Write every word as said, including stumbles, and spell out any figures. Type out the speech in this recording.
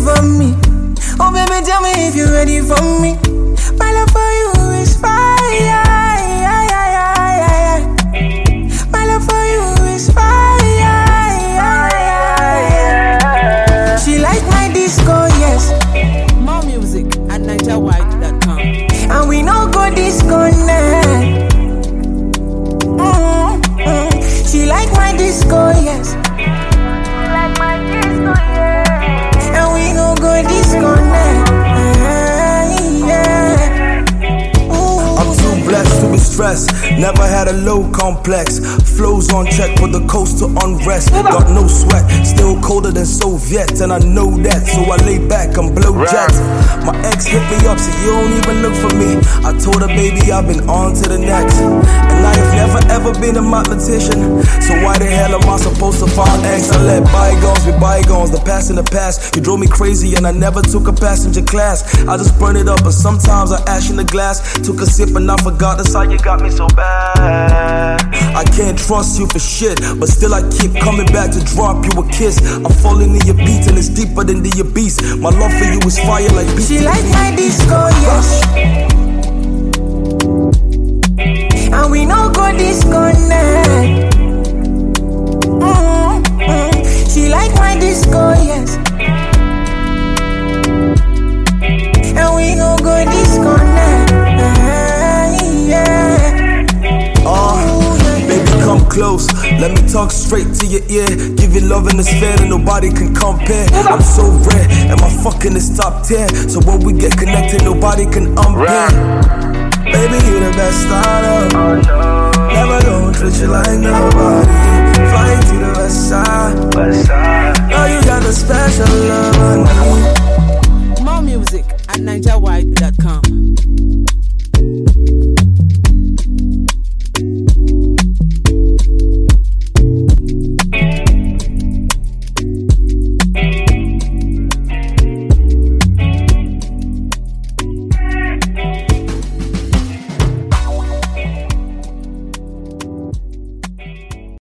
for me. Oh baby, tell me if you're ready for me. My love for you is fire. My love for you is fire. She like my disco, yes. More music at niger white dot com. And we no go disconnect. Mm-hmm. She like my disco, yes. She like my disco, yeah. And we no go disconnect. Yeah. I'm too blessed to be stressed. Never had a low complex. Flows on check for the coast to unrest. Got no sweat, still colder than Soviet, and I know that, so I lay back and blow jets. My ex hit me up, so you don't even look for me. I told her, baby, I've been on to the next. And I have never ever been a mathematician, so why the hell am I supposed to find X? I let bygones be bygones, the past in the past. You drove me crazy and I never took a passenger class. I just burn it up, but sometimes I ash in the glass. Took a sip and I forgot that's how you got me so bad. I can't trust you for shit, but still I keep coming back to drop you a kiss. I'm falling in your beat and it's deeper than the abyss. My love for you is fire like beat. She like my disco, yes. And we no go disconnect. Mm-hmm. She like my disco, yes. And we no go disconnect. Yeah. Uh, baby, come close. Let me talk straight to your ear. Give you love in this fair that nobody can compare. I'm so rare, and my fucking is top tier. So when we get connected, nobody can unpair. Baby, you the best I know. Never gonna treat you like nobody. Flying to the west side.